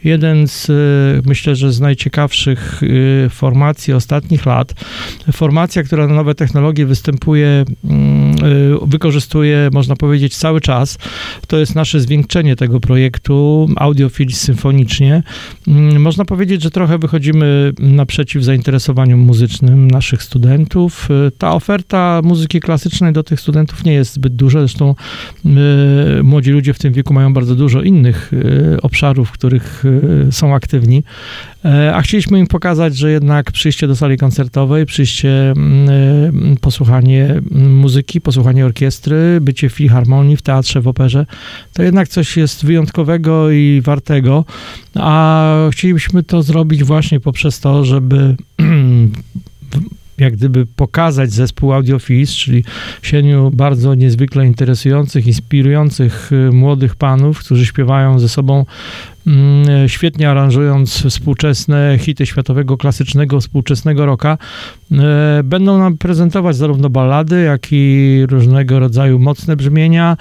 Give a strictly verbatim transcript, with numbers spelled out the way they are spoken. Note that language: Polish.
jeden z, myślę, że z najciekawszych formacji ostatnich lat. Formacja, która na nowe technologie występuje, wykorzystuje, można powiedzieć, cały czas. To jest nasze zwieńczenie tego projektu Audiophiles symfonicznie. Można powiedzieć, że trochę wychodzimy naprzeciw zainteresowaniom muzycznym naszych studentów. Ta oferta muzyki klasycznej do tych studentów nie jest zbyt duża, zresztą młodzi ludzie w tym wieku mają bardzo dużo innych obszarów, w których są aktywni, a chcieliśmy im pokazać, że jednak przyjście do sali koncertowej, przyjście, posłuchanie muzyki, posłuchanie orkiestry, bycie w filharmonii, w teatrze, w operze, to jednak coś jest wyjątkowego i wartego, a chcielibyśmy to zrobić właśnie poprzez to, żeby jak gdyby pokazać zespół Audiophiles, czyli siedmiu bardzo niezwykle interesujących, inspirujących młodych panów, którzy śpiewają ze sobą świetnie aranżując współczesne hity światowego, klasycznego, współczesnego rocka. Będą nam prezentować zarówno ballady, jak i różnego rodzaju mocne brzmienia,